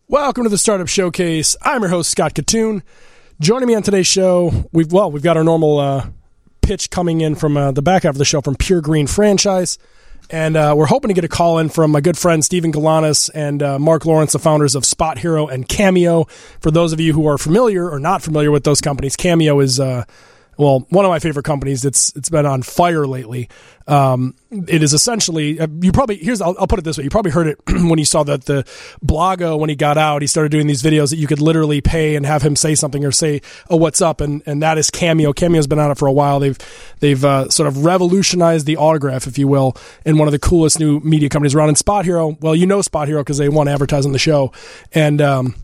Welcome to the Startup Showcase. I'm your host, Scott Katoon. Joining me on today's show, we've got our normal pitch coming in from the back half of the show from Pure Green Franchise. And we're hoping to get a call in from my good friend Steven Galanis and Mark Lawrence, the founders of Spot Hero and Cameo. For those of you who are familiar or not familiar with those companies, Cameo is one of my favorite companies. It's been on fire lately. It is essentially, I'll put it this way. You probably heard it when you saw that the Blago, when he got out, he started doing these videos that you could literally pay and have him say something or say, "Oh, what's up?" And that is Cameo. Cameo's been on it for a while. They've sort of revolutionized the autograph, if you will, in one of the coolest new media companies around. And Spot Hero, well, you know Spot Hero because they want to advertise on the show. And,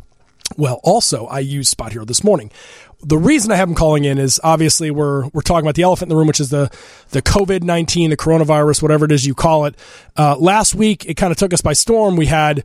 also I used Spot Hero this morning. The reason I have him calling in is obviously we're talking about the elephant in the room, which is the COVID-19, the coronavirus, whatever it is you call it. Last week, it kind of took us by storm. We had,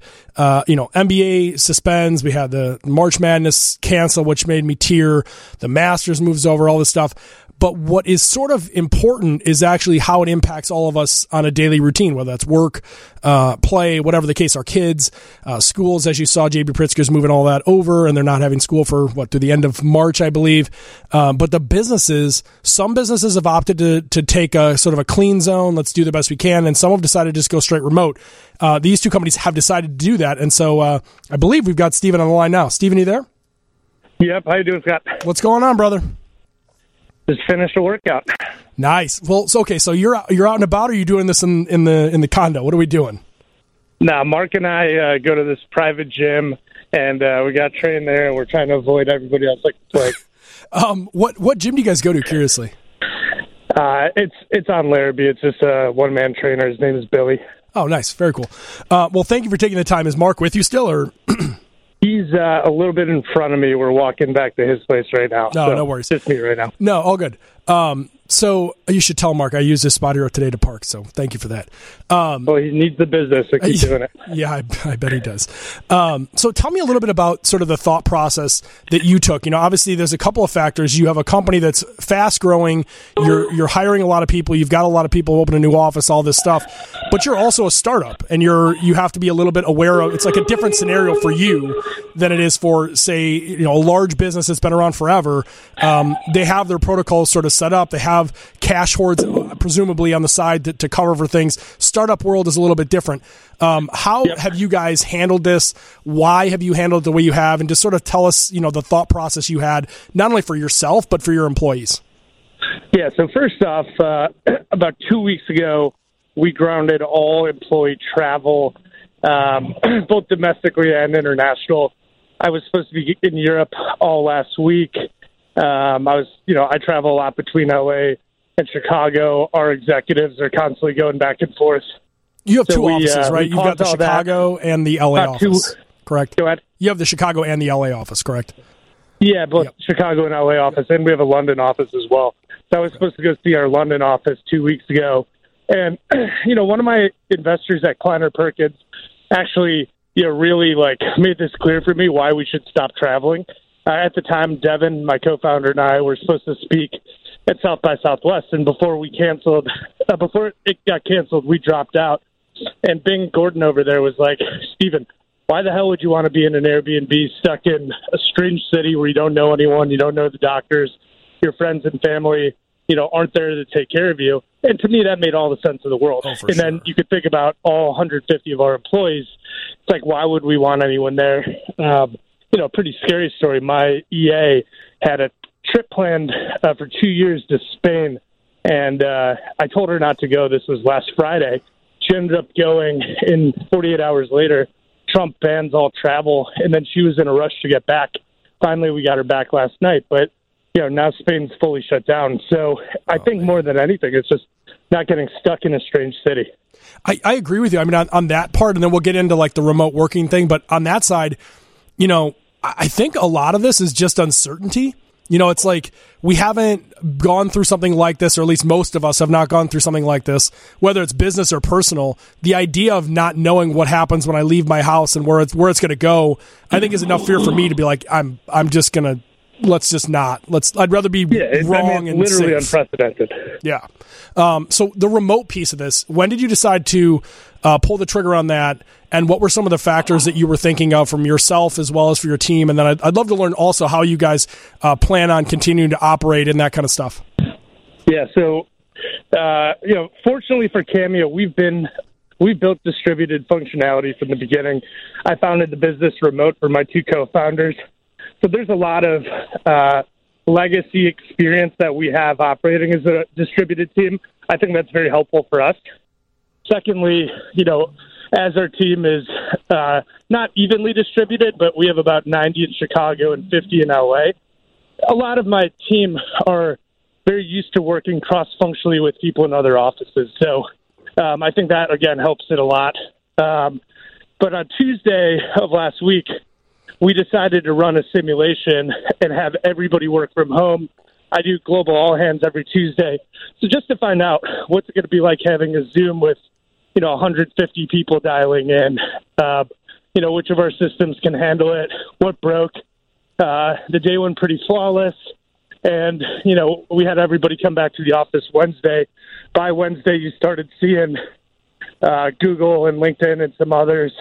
NBA suspends. We had the March Madness cancel, which made me tear. The Masters moves over, all this stuff. But what is sort of important is actually how it impacts all of us on a daily routine, whether that's work, play, whatever the case, our kids, schools. As you saw, JB Pritzker's moving all that over, and they're not having school for, through the end of March, I believe. But the businesses, some businesses have opted to take a sort of a clean zone. Let's do the best we can. And some have decided to just go straight remote. These two companies have decided to do that. And so I believe we've got Steven on the line now. Steven, you there? Yep. How you doing, Scott? What's going on, brother? Just finished a workout. Nice. Well, so you're out and about, or are you doing this in the condo? What are we doing? Now, Mark and I go to this private gym, and we got trained there, and we're trying to avoid everybody else like the plague. What gym do you guys go to, curiously? It's on Larrabee. It's just a one-man trainer. His name is Billy. Oh, nice. Very cool. Well, thank you for taking the time. Is Mark with you still, or? He's a little bit in front of me. We're walking back to his place right now. No worries. Just me right now. No, all good. So you should tell Mark I used this Spot Hero today to park, so thank you for that. Well, he needs the business, so keep doing it. Yeah, I bet he does. So tell me a little bit about sort of the thought process that you took. Obviously there's a couple of factors. You have a company that's fast growing. You're hiring a lot of people. You've got a lot of people open a new office, all this stuff. But you're also a startup, and you have to be a little bit aware of. It's like a different scenario for you than it is for, say, a large business that's been around forever. They have their protocols sort of set up. They have cash hoards, presumably on the side to cover for things. Startup world is a little bit different. How have you guys handled this? Why have you handled it the way you have? And just sort of tell us, the thought process you had, not only for yourself, but for your employees. Yeah, so first off, about 2 weeks ago, we grounded all employee travel, both domestically and international. I was supposed to be in Europe all last week. I travel a lot between LA and Chicago. Our executives are constantly going back and forth. You have two offices, right? You've got the Chicago and the LA office, correct? Go ahead. You have the Chicago and the LA office, correct? Yeah, both Chicago and LA office, and we have a London office as well. So I was supposed to go see our London office 2 weeks ago. And, one of my investors at Kleiner Perkins actually, really made this clear for me why we should stop traveling. At the time, Devin, my co-founder, and I were supposed to speak at South by Southwest, and before it got canceled, we dropped out. And Bing Gordon over there was like, "Steven, why the hell would you want to be in an Airbnb stuck in a strange city where you don't know anyone, you don't know the doctors, your friends and family, aren't there to take care of you?" And to me, that made all the sense of the world. Then you could think about all 150 of our employees. It's like, why would we want anyone there? Pretty scary story. My EA had a trip planned for 2 years to Spain, and I told her not to go. This was last Friday. She ended up going, and 48 hours later, Trump bans all travel, and then she was in a rush to get back. Finally, we got her back last night, but now Spain's fully shut down. So I think more than anything, it's just not getting stuck in a strange city. I agree with you. I mean, on that part, and then we'll get into the remote working thing, but on that side, I think a lot of this is just uncertainty. It's like we haven't gone through something like this, or at least most of us have not gone through something like this, whether it's business or personal. The idea of not knowing what happens when I leave my house and where it's going to go, I think is enough fear for me to be like, I'm just going to let's just not. I'd rather be wrong and literally safe. Unprecedented. Yeah. So the remote piece of this, when did you decide to pull the trigger on that? And what were some of the factors that you were thinking of from yourself as well as for your team? And then I'd love to learn also how you guys plan on continuing to operate and that kind of stuff. Yeah. So, fortunately for Cameo, we've built distributed functionality from the beginning. I founded the business remote for my two co-founders. So there's a lot of legacy experience that we have operating as a distributed team. I think that's very helpful for us. Secondly, as our team is not evenly distributed, but we have about 90 in Chicago and 50 in LA, a lot of my team are very used to working cross-functionally with people in other offices. So I think that, again, helps it a lot. But on Tuesday of last week, we decided to run a simulation and have everybody work from home. I do global all hands every Tuesday. So just to find out what's it going to be like having a Zoom with, 150 people dialing in, which of our systems can handle it, what broke. The day went pretty flawless. And, we had everybody come back to the office Wednesday. By Wednesday, you started seeing Google and LinkedIn and some others,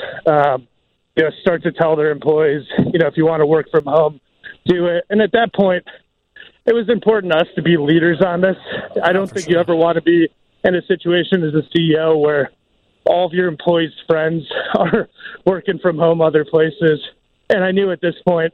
start to tell their employees, if you want to work from home, do it. And at that point, it was important to us to be leaders on this. I don't think you ever want to be in a situation as a CEO where all of your employees' friends are working from home other places. And I knew at this point,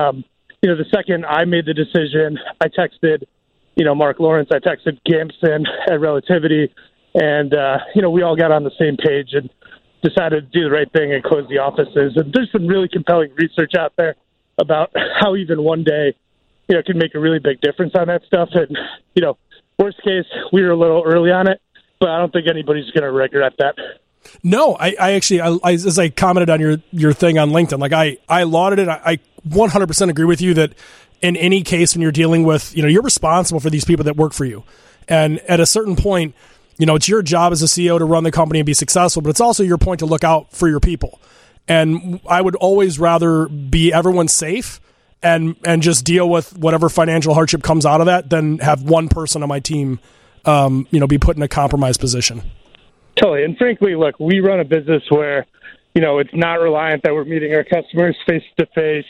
the second I made the decision, I texted, Mark Lawrence, I texted Gamson at Relativity, and, we all got on the same page and decided to do the right thing and close the offices. And there's some really compelling research out there about how even one day, can make a really big difference on that stuff. And, worst case, we were a little early on it, but I don't think anybody's going to regret that. No, I actually, as I commented on your thing on LinkedIn, like I lauded it. I 100% agree with you that in any case, when you're dealing with, you're responsible for these people that work for you. And at a certain point, it's your job as a CEO to run the company and be successful, but it's also your point to look out for your people. And I would always rather be everyone safe and just deal with whatever financial hardship comes out of that than have one person on my team, be put in a compromised position. Totally. And frankly, look, we run a business where, it's not reliant that we're meeting our customers face to face.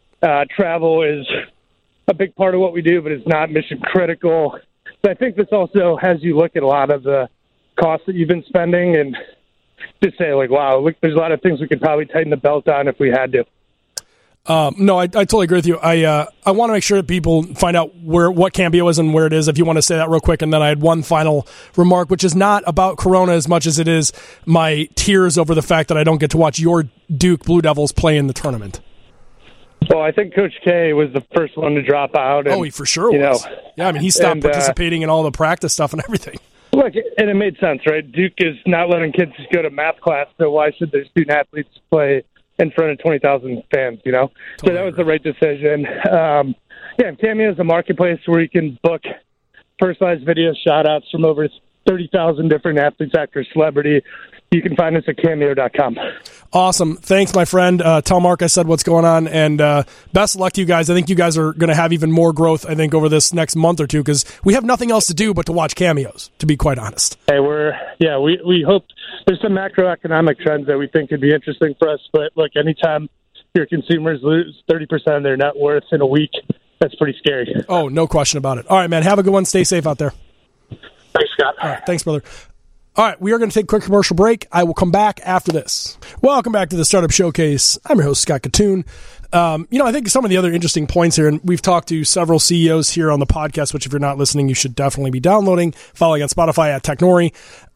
Travel is a big part of what we do, but it's not mission critical. So I think this also has you look at a lot of the costs that you've been spending and just say, like, wow, look, there's a lot of things we could probably tighten the belt on if we had to. No, I totally agree with you. I want to make sure that people find out what Cameo is and where it is, if you want to say that real quick. And then I had one final remark, which is not about Corona as much as it is my tears over the fact that I don't get to watch your Duke Blue Devils play in the tournament. Well, I think Coach K was the first one to drop out. And, he for sure was. Yeah, I mean, he stopped participating in all the practice stuff and everything. Look, and it made sense, right? Duke is not letting kids go to math class, so why should their student athletes play in front of 20,000 fans, Totally. So that was the right decision. Cameo is a marketplace where you can book personalized video shout-outs from over 30,000 different athletes, actors, celebrity. You can find us at cameo.com. Awesome. Thanks, my friend. Tell Mark I said what's going on, and best of luck to you guys. I think you guys are going to have even more growth, over this next month or two, because we have nothing else to do but to watch cameos, to be quite honest. Hey, we hope there's some macroeconomic trends that we think could be interesting for us, but look, anytime your consumers lose 30% of their net worth in a week, that's pretty scary. Oh, no question about it. All right, man, have a good one. Stay safe out there. Thanks, Scott. All right, thanks, brother. All right, we are going to take a quick commercial break. I will come back after this. Welcome back to the Startup Showcase. I'm your host, Scott Katoon. I think some of the other interesting points here, and we've talked to several CEOs here on the podcast, which if you're not listening, you should definitely be downloading, following on Spotify at Technori.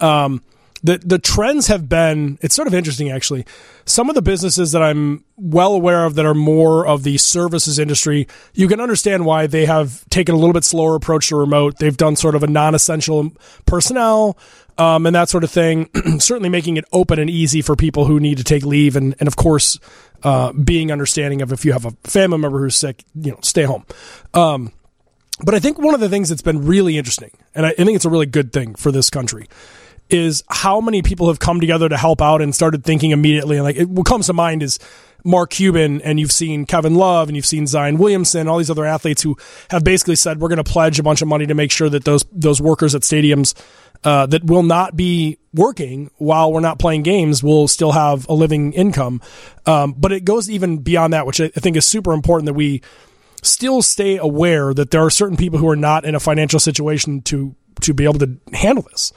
The trends have been, it's sort of interesting actually. Some of the businesses that I'm well aware of that are more of the services industry, you can understand why they have taken a little bit slower approach to remote. They've done sort of a non-essential personnel, and that sort of thing, certainly making it open and easy for people who need to take leave. And of course, being understanding of if you have a family member who's sick, stay home. But I think one of the things that's been really interesting, and I think it's a really good thing for this country, is how many people have come together to help out and started thinking immediately. And what comes to mind is Mark Cuban, and you've seen Kevin Love, and you've seen Zion Williamson, all these other athletes who have basically said, we're going to pledge a bunch of money to make sure that those workers at stadiums that will not be working while we're not playing games will still have a living income. But it goes even beyond that, which I think is super important, that we still stay aware that there are certain people who are not in a financial situation to be able to handle this.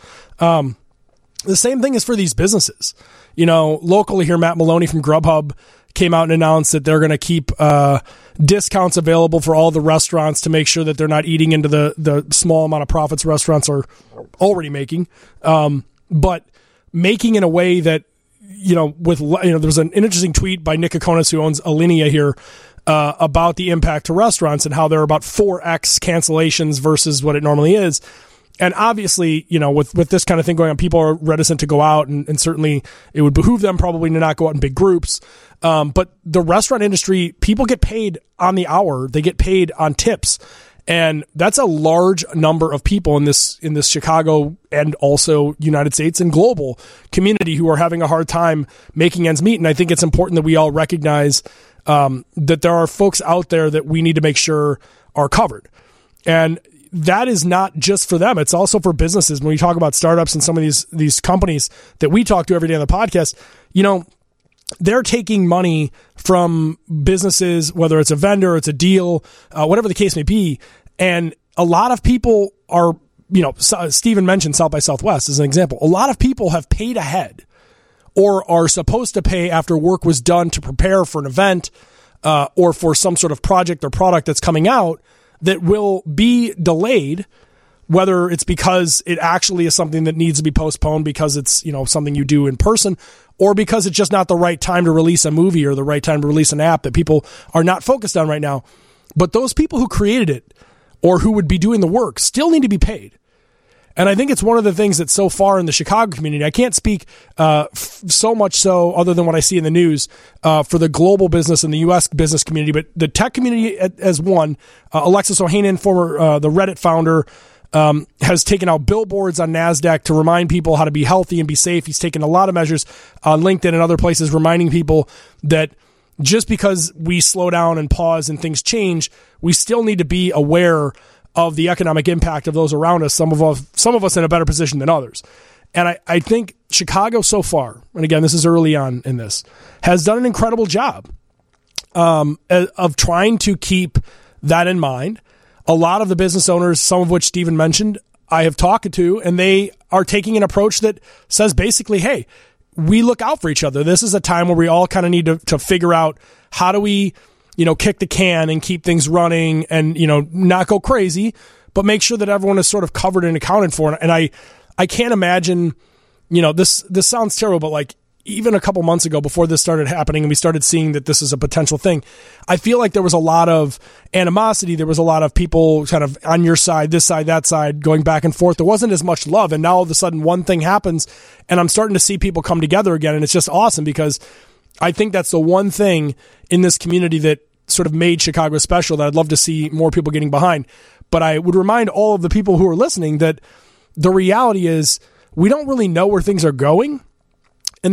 The same thing is for these businesses. Locally here, Matt Maloney from Grubhub came out and announced that they're going to keep discounts available for all the restaurants to make sure that they're not eating into the small amount of profits restaurants are already making. But making in a way that, there was an interesting tweet by Nick Kokonis, who owns Alinea here, about the impact to restaurants and how there are about 4x cancellations versus what it normally is. And obviously, with this kind of thing going on, people are reticent to go out, and certainly it would behoove them probably to not go out in big groups. But the restaurant industry, people get paid on the hour. They get paid on tips. And that's a large number of people in this Chicago and also United States and global community who are having a hard time making ends meet. And I think it's important that we all recognize that there are folks out there that we need to make sure are covered. And that is not just for them. It's also for businesses. When we talk about startups and some of these companies that we talk to every day on the podcast, they're taking money from businesses, whether it's a vendor, it's a deal, whatever the case may be. And a lot of people are, Stephen mentioned South by Southwest as an example. A lot of people have paid ahead or are supposed to pay after work was done to prepare for an event or for some sort of project or product that's coming out that will be delayed, whether it's because it actually is something that needs to be postponed because it's, something you do in person, or because it's just not the right time to release a movie or the right time to release an app that people are not focused on right now. But those people who created it or who would be doing the work still need to be paid. And I think it's one of the things that so far in the Chicago community, I can't speak so much so other than what I see in the news for the global business and the U.S. business community, but the tech community as one. Alexis Ohanian, former the Reddit founder, has taken out billboards on NASDAQ to remind people how to be healthy and be safe. He's taken a lot of measures on LinkedIn and other places reminding people that just because we slow down and pause and things change, we still need to be aware of the economic impact of those around us, some of us in a better position than others. And I think Chicago so far, and again, this is early on in this, has done an incredible job of trying to keep that in mind. A lot of the business owners, some of which Stephen mentioned, I have talked to, and they are taking an approach that says basically, hey, we look out for each other. This is a time where we all kind of need to figure out how do we kick the can and keep things running and, not go crazy, but make sure that everyone is sort of covered and accounted for. And I can't imagine, this sounds terrible, but like even a couple months ago before this started happening and we started seeing that this is a potential thing, I feel like there was a lot of animosity. There was a lot of people kind of on your side, this side, that side, going back and forth. There wasn't as much love. And now all of a sudden one thing happens and I'm starting to see people come together again. And it's just awesome because I think that's the one thing in this community that sort of made Chicago special that I'd love to see more people getting behind. But I would remind all of the people who are listening that the reality is we don't really know where things are going. And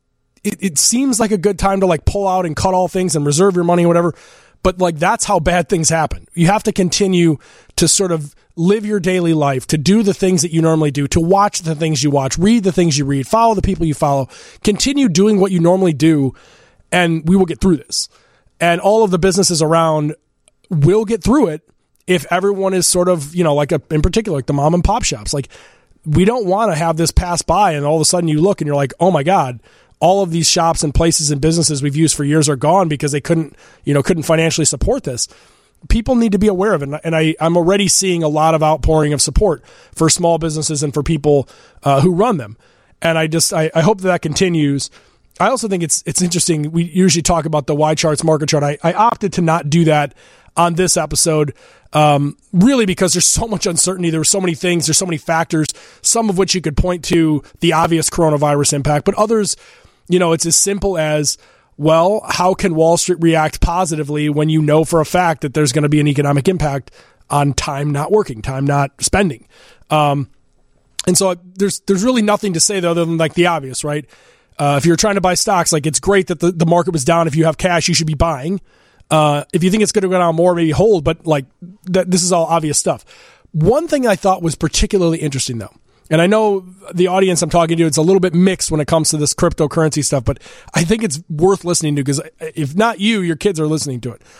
it seems like a good time to like pull out and cut all things and reserve your money or whatever. But like, that's how bad things happen. You have to continue to sort of live your daily life, to do the things that you normally do, to watch the things you watch, read the things you read, follow the people you follow, continue doing what you normally do. And we will get through this. And all of the businesses around will get through it if everyone is sort of, in particular, like the mom and pop shops. Like, we don't want to have this pass by and all of a sudden you look and you're like, oh my God, all of these shops and places and businesses we've used for years are gone because they couldn't financially support this. People need to be aware of it. And I'm already seeing a lot of outpouring of support for small businesses and for people who run them. And I hope that continues. I also think it's interesting. We usually talk about the Y charts, market chart. I opted to not do that on this episode, really because there's so much uncertainty. There were so many things. There's so many factors, some of which you could point to the obvious coronavirus impact, but others, it's as simple as, well, how can Wall Street react positively when you know for a fact that there's going to be an economic impact on time not working, time not spending? And so there's really nothing to say other than like the obvious, right? If you're trying to buy stocks, like it's great that the market was down. If you have cash, you should be buying. If you think it's going to go down more, maybe hold, but like this is all obvious stuff. One thing I thought was particularly interesting though, and I know the audience I'm talking to, it's a little bit mixed when it comes to this cryptocurrency stuff, but I think it's worth listening to because if not you, your kids are listening to it.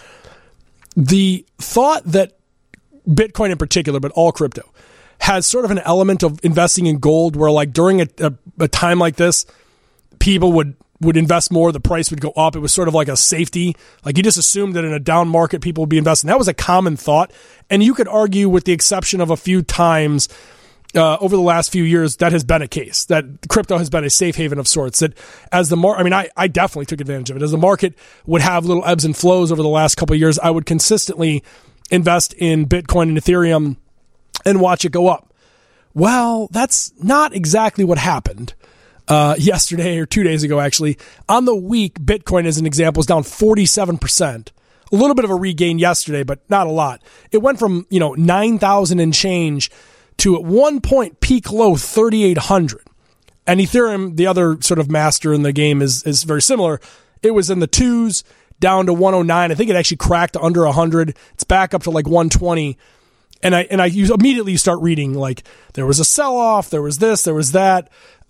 The thought that Bitcoin in particular, but all crypto, has sort of an element of investing in gold where like during a time like this, people would invest more, the price would go up. It was sort of like a safety. Like you just assumed that in a down market, people would be investing. That was a common thought. And you could argue with the exception of a few times over the last few years, that has been a case, that crypto has been a safe haven of sorts. That as the I definitely took advantage of it. As the market would have little ebbs and flows over the last couple of years, I would consistently invest in Bitcoin and Ethereum and watch it go up. Well, that's not exactly what happened. Yesterday or 2 days ago, actually. On the week, Bitcoin, as an example, is down 47%. A little bit of a regain yesterday, but not a lot. It went from 9,000 and change to at one point peak low 3,800. And Ethereum, the other sort of master in the game, is very similar. It was in the twos down to 109. I think it actually cracked under 100. It's back up to like 120. And you immediately start reading like there was a sell-off, there was this, there was that.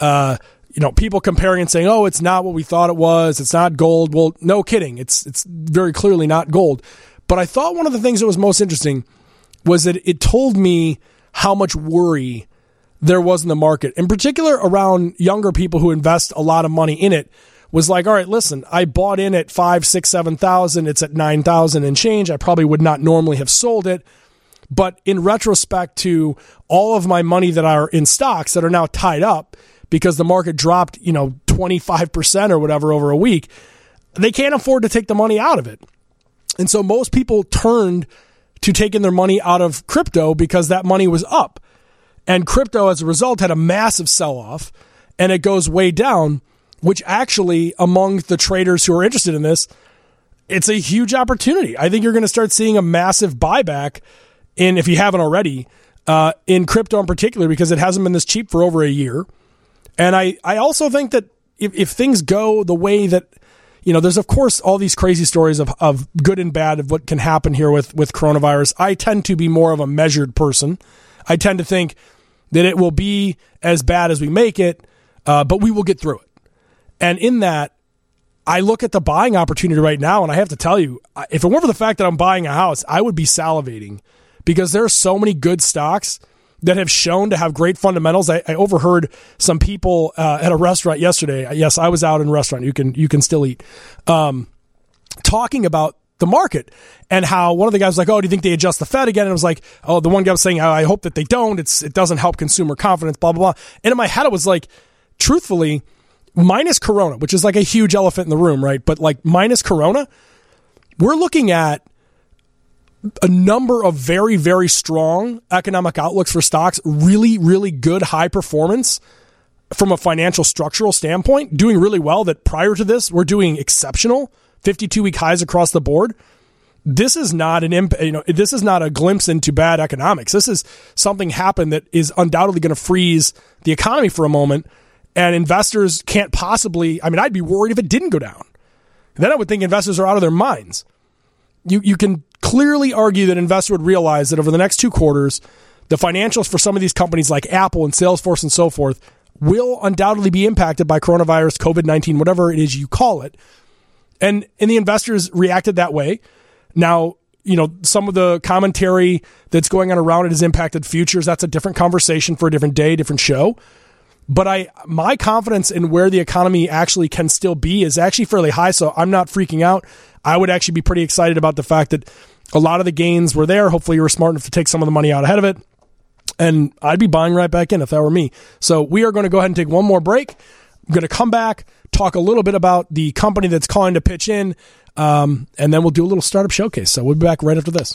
People comparing and saying, oh, it's not what we thought it was. It's not gold. Well, no kidding. It's very clearly not gold. But I thought one of the things that was most interesting was that it told me how much worry there was in the market, in particular around younger people who invest a lot of money in it. Was like, all right, listen, I bought in at 5, 6, 7,000. It's at 9,000 and change. I probably would not normally have sold it. But in retrospect to all of my money that are in stocks that are now tied up because the market dropped, 25% or whatever over a week, they can't afford to take the money out of it. And so most people turned to taking their money out of crypto because that money was up. And crypto, as a result, had a massive sell-off, and it goes way down, which actually, among the traders who are interested in this, it's a huge opportunity. I think you're going to start seeing a massive buyback if you haven't already, in crypto in particular, because it hasn't been this cheap for over a year. And I also think that if things go the way that, there's of course all these crazy stories of good and bad of what can happen here with coronavirus. I tend to be more of a measured person. I tend to think that it will be as bad as we make it, but we will get through it. And in that, I look at the buying opportunity right now, and I have to tell you, if it weren't for the fact that I'm buying a house, I would be salivating. Because there are so many good stocks that have shown to have great fundamentals. I overheard some people at a restaurant yesterday. Yes, I was out in a restaurant. You can still eat. Talking about the market and how one of the guys was like, oh, do you think they adjust the Fed again? And I was like, oh, the one guy was saying, I hope that they don't. It doesn't help consumer confidence, blah, blah, blah. And in my head, I was like, truthfully, minus Corona, which is like a huge elephant in the room, right? But like minus Corona, we're looking at a number of very, very strong economic outlooks for stocks, really, really good high performance from a financial structural standpoint, doing really well that prior to this, we're doing exceptional 52-week highs across the board. This is not this is not a glimpse into bad economics. This is something happened that is undoubtedly going to freeze the economy for a moment, and investors can't possibly, I'd be worried if it didn't go down. Then I would think investors are out of their minds. You can clearly argue that investors would realize that over the next 2 quarters, the financials for some of these companies like Apple and Salesforce and so forth will undoubtedly be impacted by coronavirus, COVID-19, whatever it is you call it. And the investors reacted that way. Now, some of the commentary that's going on around it has impacted futures. That's a different conversation for a different day, different show. But my confidence in where the economy actually can still be is actually fairly high, so I'm not freaking out. I would actually be pretty excited about the fact that a lot of the gains were there. Hopefully you were smart enough to take some of the money out ahead of it. And I'd be buying right back in if that were me. So we are going to go ahead and take one more break. I'm going to come back, talk a little bit about the company that's calling to pitch in, and then we'll do a little startup showcase. So we'll be back right after this.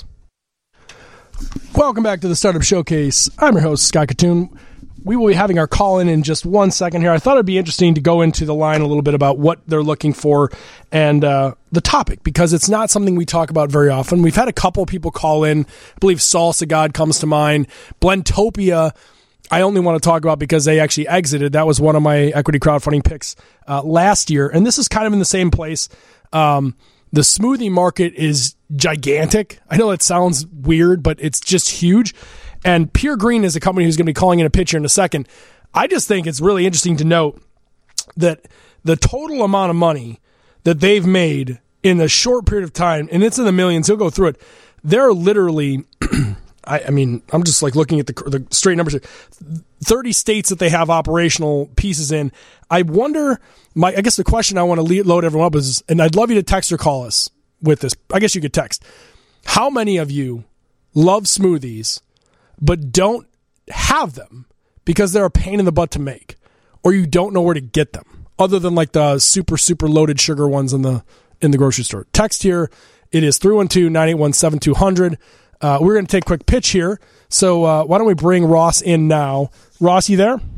Welcome back to the Startup Showcase. I'm your host, Scott Katoon. We will be having our call in just 1 second here. I thought it'd be interesting to go into the line a little bit about what they're looking for and the topic, because it's not something we talk about very often. We've had a couple of people call in. I believe Saul Sagad comes to mind. Blendtopia I only want to talk about because they actually exited. That was one of my equity crowdfunding picks last year. And this is kind of in the same place. The smoothie market is gigantic. I know it sounds weird, but it's just huge. And Pure Green is a company who's going to be calling in a pitch here in a second. I just think it's really interesting to note that the total amount of money that they've made in a short period of time, and it's in the millions, he'll go through it. They're literally, I mean, I'm just like looking at the straight numbers. 30 states that they have operational pieces in. I wonder, I guess the question I want to load everyone up is, and I'd love you to text or call us with this. I guess you could text. How many of you love smoothies but don't have them because they're a pain in the butt to make, or you don't know where to get them, other than like the super, super loaded sugar ones in the grocery store? Text here. It is 312-981-7200. We're going to take a quick pitch here. So why don't we bring Ross in now? Ross, you there?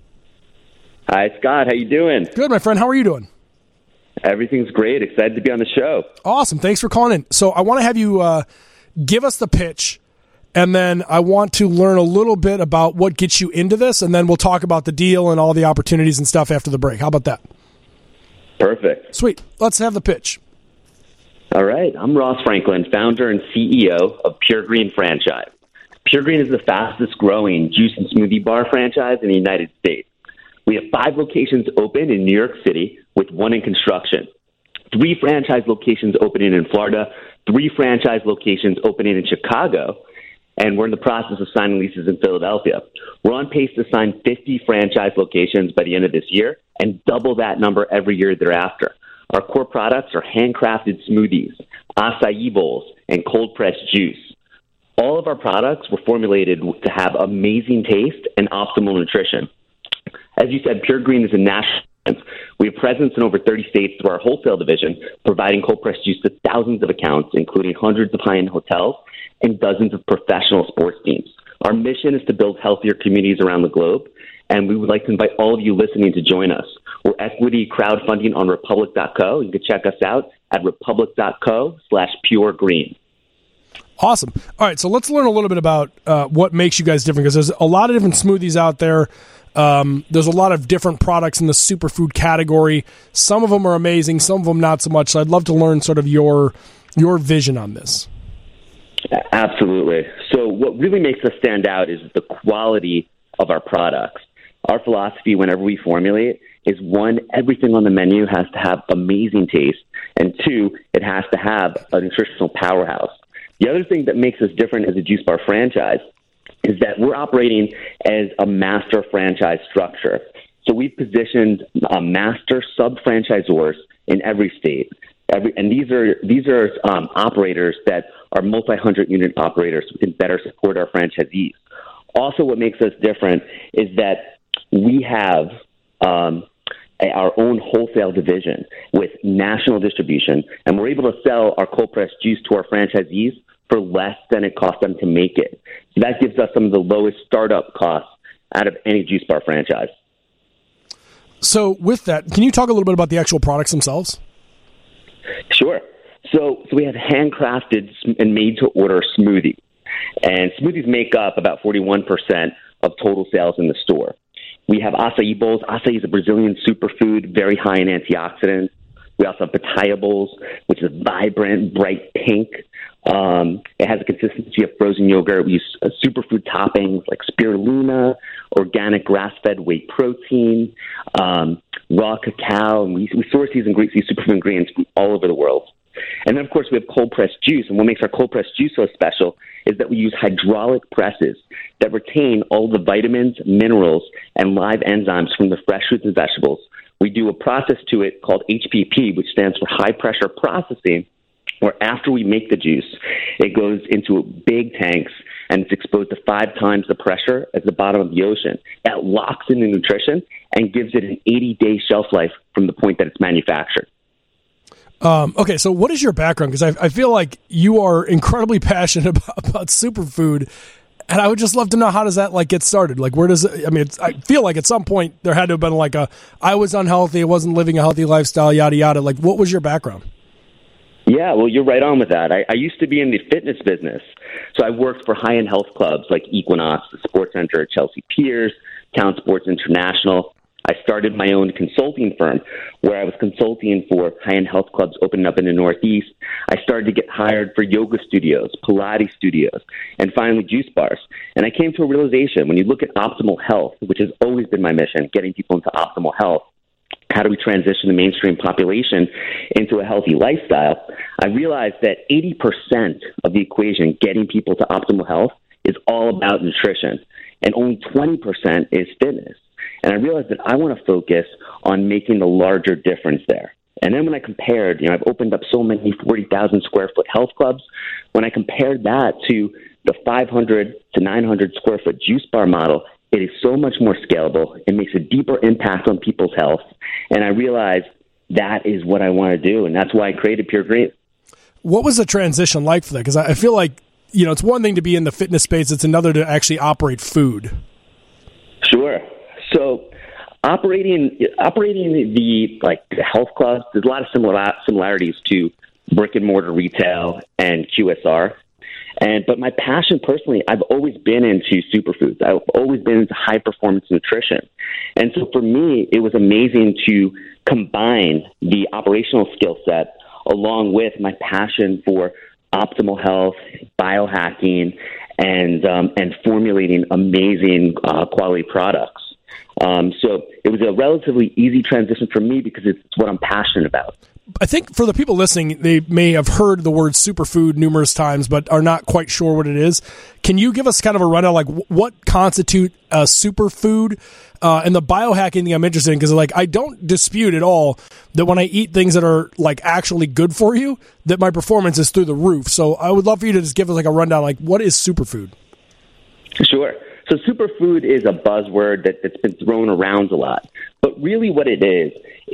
Hi, Scott. How you doing? Good, my friend. How are you doing? Everything's great. Excited to be on the show. Awesome. Thanks for calling in. So I want to have you give us the pitch, and then I want to learn a little bit about what gets you into this, and then we'll talk about the deal and all the opportunities and stuff after the break. How about that? Perfect. Sweet. Let's have the pitch. All right. I'm Ross Franklin, founder and CEO of Pure Green Franchise. Pure Green is the fastest growing juice and smoothie bar franchise in the United States. We have 5 locations open in New York City, with 1 in construction. 3 franchise locations opening in Florida, 3 franchise locations opening in Chicago, and we're in the process of signing leases in Philadelphia. We're on pace to sign 50 franchise locations by the end of this year and double that number every year thereafter. Our core products are handcrafted smoothies, acai bowls, and cold-pressed juice. All of our products were formulated to have amazing taste and optimal nutrition. As you said, Pure Green is a national brand. We have presence in over 30 states through our wholesale division, providing cold-pressed juice to thousands of accounts, including hundreds of high-end hotels and dozens of professional sports teams. Our mission is to build healthier communities around the globe, and we would like to invite all of you listening to join us. We're equity crowdfunding on Republic.co. You can check us out at Republic.co/puregreen. Awesome. All right, so let's learn a little bit about what makes you guys different, because there's a lot of different smoothies out there. There's a lot of different products in the superfood category. Some of them are amazing, some of them not so much. So I'd love to learn sort of your vision on this. Absolutely. So what really makes us stand out is the quality of our products. Our philosophy whenever we formulate is, 1, everything on the menu has to have amazing taste, and 2, it has to have a nutritional powerhouse. The other thing that makes us different as a juice bar franchise is that we're operating as a master franchise structure. So we've positioned master sub-franchisors in every state. And these are operators that are multi-hundred unit operators who can better support our franchisees. Also, what makes us different is that we have our own wholesale division with national distribution, and we're able to sell our cold-pressed juice to our franchisees for less than it costs them to make it. So that gives us some of the lowest startup costs out of any juice bar franchise. So with that, can you talk a little bit about the actual products themselves? Sure. So we have handcrafted and made-to-order smoothies. And smoothies make up about 41% of total sales in the store. We have acai bowls. Acai is a Brazilian superfood, very high in antioxidants. We also have pitaya bowls, which is vibrant, bright pink. It has a consistency of frozen yogurt. We use superfood toppings like spirulina, organic grass-fed whey protein, raw cacao. And we source these superfood ingredients from all over the world. And then, of course, we have cold-pressed juice. And what makes our cold-pressed juice so special is that we use hydraulic presses that retain all the vitamins, minerals, and live enzymes from the fresh fruits and vegetables. We do a process to it called HPP, which stands for high-pressure processing, where after we make the juice, it goes into big tanks and it's exposed to 5 times the pressure as the bottom of the ocean. That locks in the nutrition and gives it an 80-day shelf life from the point that it's manufactured. Okay, so what is your background? Because I feel like you are incredibly passionate about superfood, and I would just love to know, how does that get started? Like, where does it? I mean, I feel like at some point there had to have been I was unhealthy, I wasn't living a healthy lifestyle, yada yada. Like, what was your background? Yeah, well, you're right on with that. I used to be in the fitness business. So I worked for high-end health clubs like Equinox, the Sports Center at Chelsea Piers, Town Sports International. I started my own consulting firm where I was consulting for high-end health clubs opening up in the Northeast. I started to get hired for yoga studios, Pilates studios, and finally juice bars. And I came to a realization, when you look at optimal health, which has always been my mission, getting people into optimal health, how do we transition the mainstream population into a healthy lifestyle? I realized that 80% of the equation, getting people to optimal health, is all about nutrition, and only 20% is fitness. And I realized that I want to focus on making the larger difference there. And then when I compared, I've opened up so many 40,000 square foot health clubs. When I compared that to the 500 to 900 square foot juice bar model, it is so much more scalable. It makes a deeper impact on people's health. And I realized that is what I want to do. And that's why I created Pure Green. What was the transition like for that? Because I feel like, it's one thing to be in the fitness space. It's another to actually operate food. Sure. So operating the health clubs, there's a lot of similarities to brick and mortar retail and QSR. But my passion personally, I've always been into superfoods. I've always been into high performance nutrition. And so for me, it was amazing to combine the operational skill set along with my passion for optimal health, biohacking, and formulating amazing quality products. So it was a relatively easy transition for me because it's what I'm passionate about. I think for the people listening, they may have heard the word superfood numerous times, but are not quite sure what it is. Can you give us kind of a rundown, like what constitute a superfood and the biohacking thing I'm interested in? Because I don't dispute at all that when I eat things that are actually good for you, that my performance is through the roof. So I would love for you to just give us a rundown, what is superfood? Sure. So superfood is a buzzword that's been thrown around a lot. But really what it is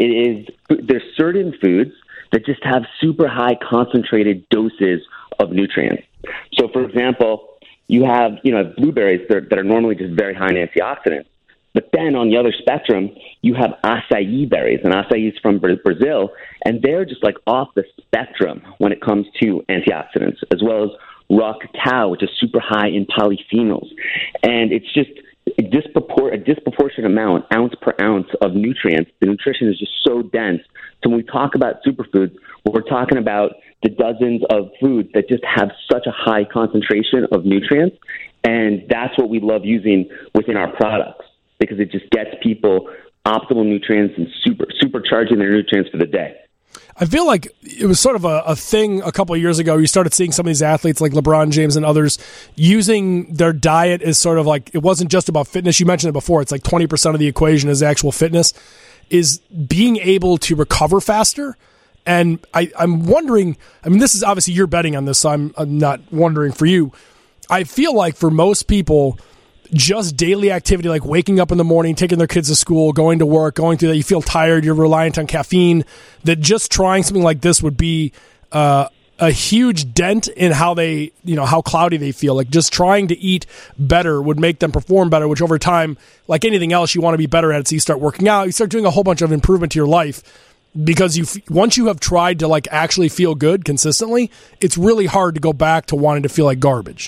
there's certain foods that just have super high concentrated doses of nutrients. So, for example, you have blueberries that are normally just very high in antioxidants. But then on the other spectrum, you have acai berries, and acai is from Brazil, and they're just off the spectrum when it comes to antioxidants, as well as raw cacao, which is super high in polyphenols. And it's just a disproportionate amount, ounce per ounce, of nutrients. The nutrition is just so dense. So when we talk about superfoods, we're talking about the dozens of foods that just have such a high concentration of nutrients. And that's what we love using within our products, because it just gets people optimal nutrients and supercharging their nutrients for the day. I feel like it was sort of a thing a couple of years ago. You started seeing some of these athletes like LeBron James and others using their diet as sort of it wasn't just about fitness. You mentioned it before. It's 20% of the equation is actual fitness, is being able to recover faster. And I'm wondering, this is obviously you're betting on this, so I'm not wondering for you. I feel like for most people, just daily activity, like waking up in the morning, taking their kids to school, going to work, going through that, you feel tired, you're reliant on caffeine, that just trying something like this would be a huge dent in how they, how cloudy they feel. Just trying to eat better would make them perform better, which over time, like anything else, you want to be better at it. So you start working out, you start doing a whole bunch of improvement to your life, because once you have tried to actually feel good consistently, it's really hard to go back to wanting to feel like garbage.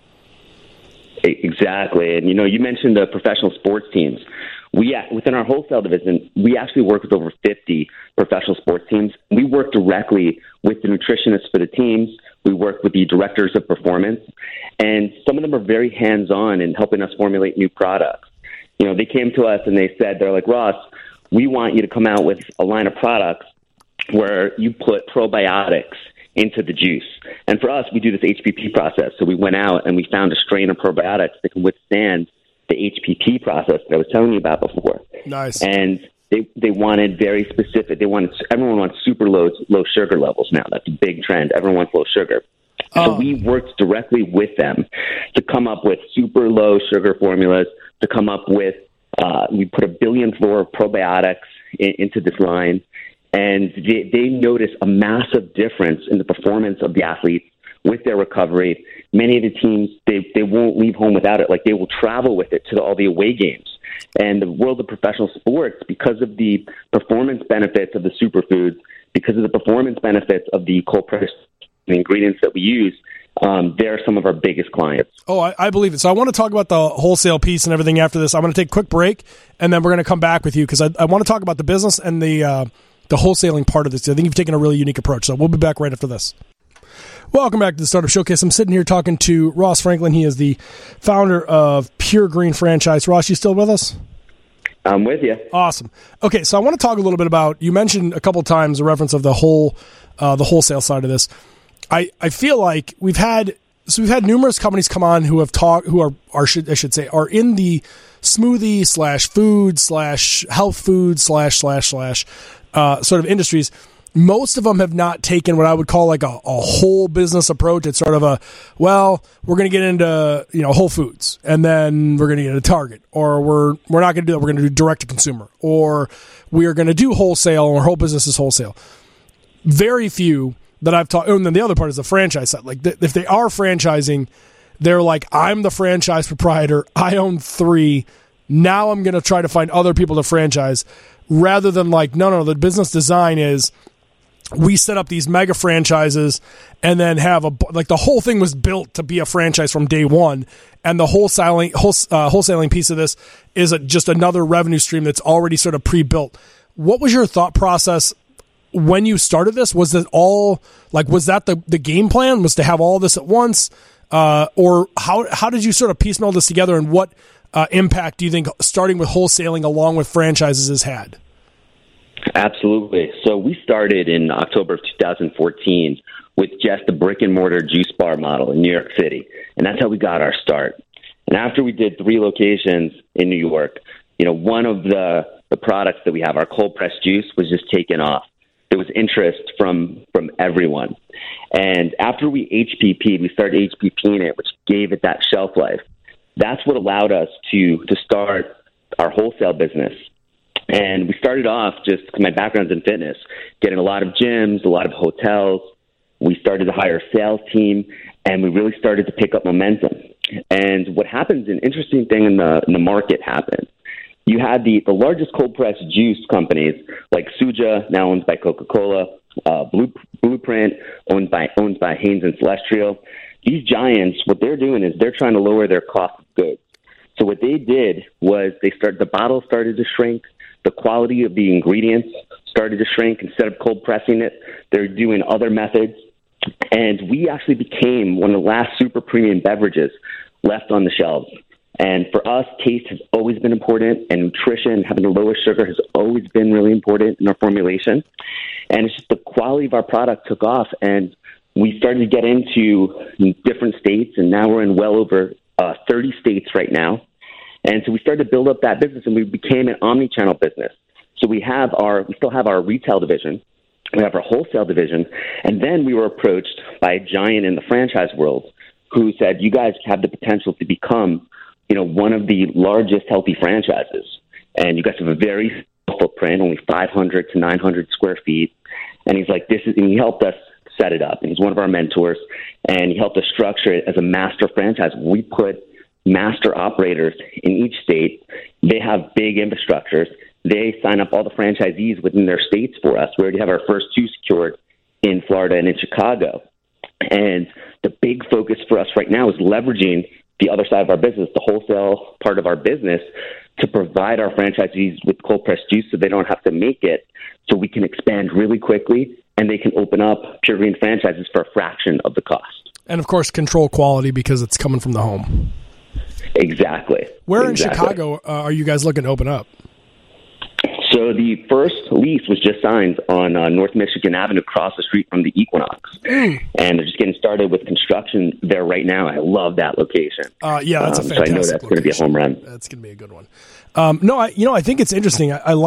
Exactly. And, you mentioned the professional sports teams. Within our wholesale division, we actually work with over 50 professional sports teams. We work directly with the nutritionists for the teams. We work with the directors of performance. And some of them are very hands-on in helping us formulate new products. They came to us and they said, they're like, Ross, we want you to come out with a line of products where you put probiotics into the juice. And for us, we do this HPP process. So we went out and we found a strain of probiotics that can withstand the HPP process that I was telling you about before. Nice. And they wanted very specific. Everyone wants super low sugar levels now. That's a big trend. Everyone wants low sugar. So we worked directly with them to come up with super low sugar formulas, to come up with, we put 1 billion of probiotics into this line. And they notice a massive difference in the performance of the athletes with their recovery. Many of the teams, they won't leave home without it. They will travel with it to all the away games. And the world of professional sports, because of the performance benefits of the superfoods, because of the performance benefits of the cold press ingredients that we use. They're some of our biggest clients. Oh, I believe it. So I want to talk about the wholesale piece and everything after this. I'm going to take a quick break, and then we're going to come back with you because I want to talk about the business and the wholesaling part of this. I think you've taken a really unique approach. So we'll be back right after this. Welcome back to the Startup Showcase. I'm sitting here talking to Ross Franklin. He is the founder of Pure Green Franchise. Ross, you still with us? I'm with you. Awesome. Okay, so I want to talk a little bit about, you mentioned a couple of times a reference of the wholesale side of this. I feel like we've had numerous companies come on who are in the smoothie / food / health food / sort of industries. Most of them have not taken what I would call like a whole business approach. It's sort of we're going to get into, Whole Foods, and then we're going to get into Target, or we're not going to do that. We're going to do direct to consumer, or we are going to do wholesale, and our whole business is wholesale. Very few that I've taught. And then the other part is the franchise side. Like if they are franchising, they're like, I'm the franchise proprietor. I own 3. Now I'm going to try to find other people to franchise, rather than like, no, the business design is, we set up these mega franchises and then have the whole thing was built to be a franchise from day one. And the wholesaling piece of this is just another revenue stream that's already sort of pre-built. What was your thought process when you started this? Was it all was that the game plan, was to have all this at once? Or how did you sort of piecemeal this together, and what impact do you think starting with wholesaling along with franchises has had? Absolutely. So we started in October of 2014 with just a brick and mortar juice bar model in New York City. And that's how we got our start. And after we did 3 locations in New York, one of the products that we have, our cold pressed juice, was just taken off. There was interest from everyone. And after we HPP'd, we started HPPing it, which gave it that shelf life. That's what allowed us to start our wholesale business. And we started off, just my background's in fitness, getting a lot of gyms, a lot of hotels. We started to hire a sales team, and we really started to pick up momentum. And what happens, an interesting thing in the market happened. You had the largest cold pressed juice companies like Suja, now owned by Coca-Cola, Blueprint, owned by Hanes and Celestial. These giants, what they're doing is they're trying to lower their cost of goods. So what they did was the bottles started to shrink. The quality of the ingredients started to shrink. Instead of cold pressing it, they're doing other methods. And we actually became one of the last super premium beverages left on the shelves. And for us, taste has always been important, and nutrition, having the lowest sugar, has always been really important in our formulation. And it's just the quality of our product took off, and we started to get into different states, and now we're in well over 30 states right now. And so we started to build up that business, and we became an omni-channel business. So we still have our retail division, we have our wholesale division, and then we were approached by a giant in the franchise world who said, you guys have the potential to become, one of the largest healthy franchises. And you guys have a very small footprint, only 500 to 900 square feet. And he's like, and he helped us set it up. And he's one of our mentors, and he helped us structure it as a master franchise. We put master operators in each state. They have big infrastructures. They sign up all the franchisees within their states for us. We already have our first 2 secured in Florida and in Chicago. And the big focus for us right now is leveraging the other side of our business, the wholesale part of our business, to provide our franchisees with cold pressed juice so they don't have to make it, so we can expand really quickly and they can open up Pure Green franchises for a fraction of the cost. And of course, control quality because it's coming from the home. Exactly. Where in Chicago are you guys looking to open up? So the first lease was just signed on North Michigan Avenue, across the street from the Equinox. And they're just getting started with construction there right now. I love that location. Yeah, that's a fantastic so I know that's going to be a home run. That's going to be a good one. I think it's interesting.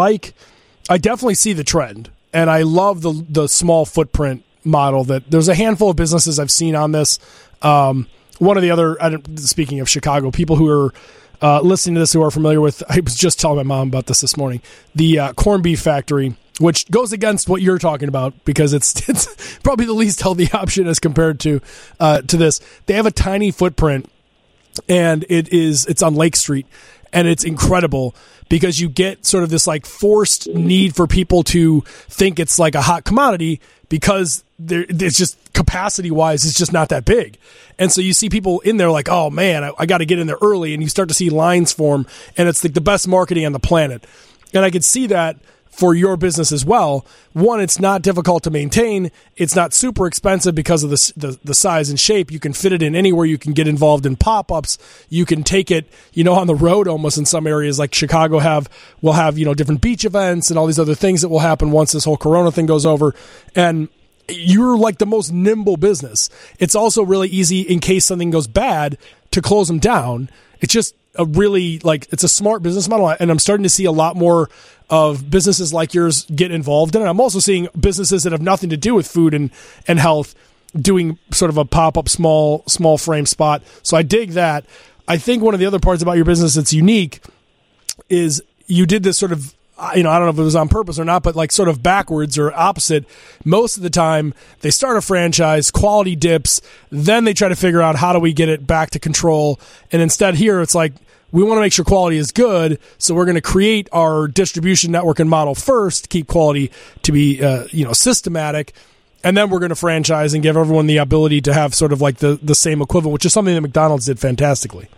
I definitely see the trend, and I love the small footprint model. That there's a handful of businesses I've seen on this. One of the other, speaking of Chicago, people who are listening to this who are familiar with, I was just telling my mom about this morning, the corned beef factory, which goes against what you're talking about because it's probably the least healthy option as compared to this. They have a tiny footprint, and it's on Lake Street, and it's incredible because you get sort of this like forced need for people to think it's like a hot commodity because it's just capacity wise, it's just not that big. And so you see people in there like, oh man, I got to get in there early. And you start to see lines form, and it's like the best marketing on the planet. And I could see that for your business as well. One, it's not difficult to maintain. It's not super expensive because of the size and shape. You can fit it in anywhere. You can get involved in pop-ups. You can take it, on the road almost in some areas, like Chicago will have, different beach events and all these other things that will happen once this whole Corona thing goes over. And you're like the most nimble business. It's also really easy in case something goes bad to close them down. It's just it's a smart business model. And I'm starting to see a lot more of businesses like yours get involved in it. I'm also seeing businesses that have nothing to do with food and health doing sort of a pop-up small frame spot. So I dig that. I think one of the other parts about your business that's unique is you did this sort of, I don't know if it was on purpose or not, but like sort of backwards or opposite. Most of the time they start a franchise, quality dips, then they try to figure out how do we get it back to control. And instead here it's like, we want to make sure quality is good, so we're going to create our distribution network and model first, keep quality to be systematic, and then we're going to franchise and give everyone the ability to have sort of like the same equivalent, which is something that McDonald's did fantastically.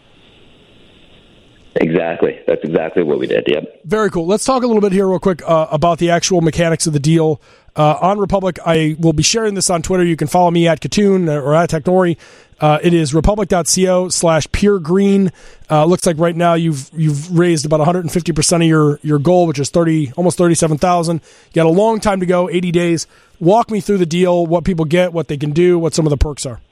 Exactly. That's exactly what we did, yep. Very cool. Let's talk a little bit here real quick about the actual mechanics of the deal. On Republic, I will be sharing this on Twitter. You can follow me at Katoon or at Technori. It is republic.co/puregreen. Looks like right now you've raised about 150% of your goal, which is almost 37,000. You got a long time to go, 80 days. Walk me through the deal, what people get, what they can do, what some of the perks are.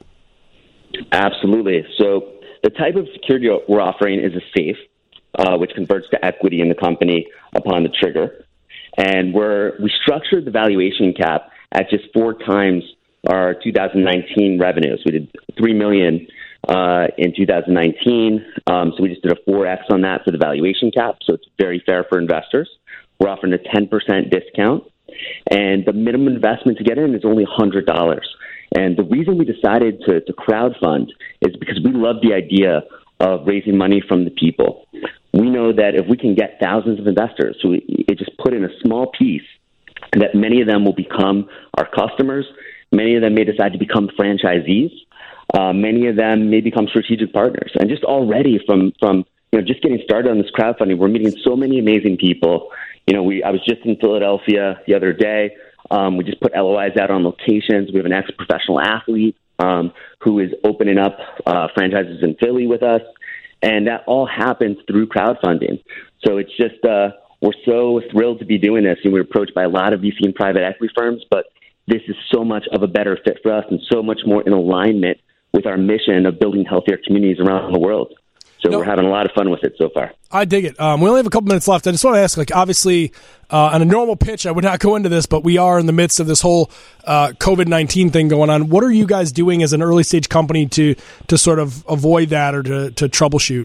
Absolutely. So the type of security we're offering is a safe, which converts to equity in the company upon the trigger. And we structured the valuation cap at just 4 times our 2019 revenues. We did $3 million in 2019, so we just did a 4x on that for the valuation cap. So it's very fair for investors. We're offering a 10% discount, and the minimum investment to get in is only $100. And the reason we decided to crowdfund is because we love the idea of raising money from the people. We know that if we can get thousands of investors, so it just put in a small piece, that many of them will become our customers. Many of them may decide to become franchisees. Many of them may become strategic partners. And just already from just getting started on this crowdfunding, we're meeting so many amazing people. I was just in Philadelphia the other day. We just put LOIs out on locations. We have an ex-professional athlete who is opening up franchises in Philly with us. And that all happens through crowdfunding. So it's just, we're so thrilled to be doing this. And we're approached by a lot of VC and private equity firms, but this is so much of a better fit for us and so much more in alignment with our mission of building healthier communities around the world. So we're having a lot of fun with it so far. I dig it. We only have a couple minutes left. I just want to ask, obviously, on a normal pitch, I would not go into this, but we are in the midst of this whole COVID-19 thing going on. What are you guys doing as an early stage company to sort of avoid that or to troubleshoot?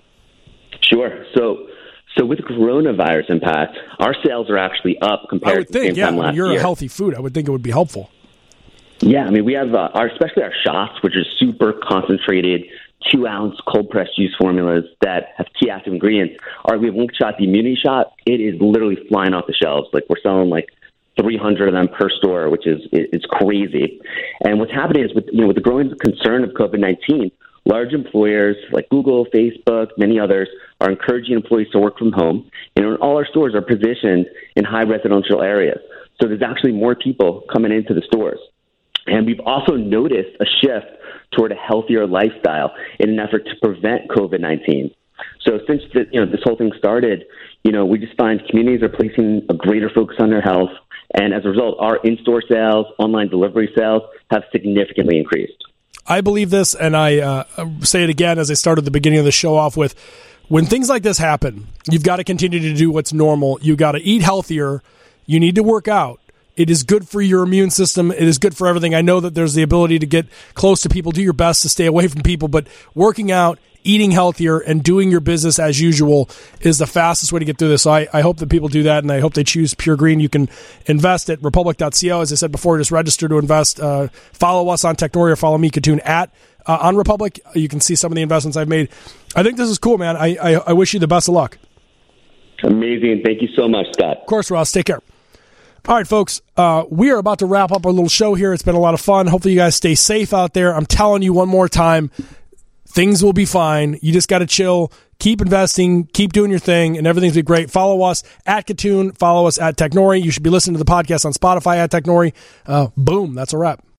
Sure. So with coronavirus impact, our sales are actually up compared to the same time last year. You're a healthy food. I would think it would be helpful. Yeah, we have especially our shots, which are super concentrated 2-ounce cold-pressed juice formulas that have key active ingredients. We have Link Shot, the immunity shot. It is literally flying off the shelves. We're selling 300 of them per store, which is crazy. And what's happening is with the growing concern of COVID-19, large employers like Google, Facebook, many others are encouraging employees to work from home. And all our stores are positioned in high residential areas. So there's actually more people coming into the stores. And we've also noticed a shift toward a healthier lifestyle in an effort to prevent COVID-19. So since this whole thing started, we just find communities are placing a greater focus on their health. And as a result, our in-store sales, online delivery sales have significantly increased. I believe this, and I say it again as I started the beginning of the show off with, when things like this happen, you've got to continue to do what's normal. You've got to eat healthier. You need to work out. It is good for your immune system. It is good for everything. I know that there's the ability to get close to people, do your best to stay away from people, but working out, eating healthier, and doing your business as usual is the fastest way to get through this. So I hope that people do that, and I hope they choose Pure Green. You can invest at republic.co. As I said before, just register to invest. Follow us on Technori or follow me, Katoon, at on Republic. You can see some of the investments I've made. I think this is cool, man. I wish you the best of luck. Amazing. Thank you so much, Scott. Of course, Ross. Take care. All right, folks, we are about to wrap up our little show here. It's been a lot of fun. Hopefully you guys stay safe out there. I'm telling you one more time, things will be fine. You just got to chill, keep investing, keep doing your thing, and everything's be great. Follow us at Katoon. Follow us at Technori. You should be listening to the podcast on Spotify at Technori. Boom, that's a wrap.